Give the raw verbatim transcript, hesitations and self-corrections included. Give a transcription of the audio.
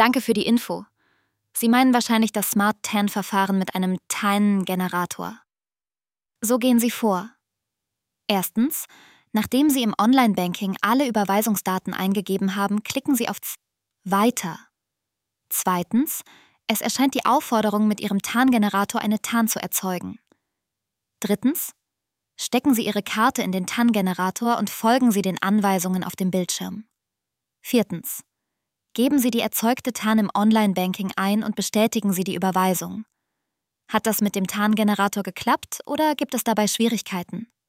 Danke für die Info. Sie meinen wahrscheinlich das Smart T A N-Verfahren mit einem T A N-Generator. So gehen Sie vor. Erstens, nachdem Sie im Online-Banking alle Überweisungsdaten eingegeben haben, klicken Sie auf Z- Weiter. Zweitens, es erscheint die Aufforderung, mit Ihrem T A N-Generator eine T A N zu erzeugen. Drittens, stecken Sie Ihre Karte in den T A N-Generator und folgen Sie den Anweisungen auf dem Bildschirm. Viertens, geben Sie die erzeugte T A N im Online-Banking ein und bestätigen Sie die Überweisung. Hat das mit dem T A N-Generator geklappt oder gibt es dabei Schwierigkeiten?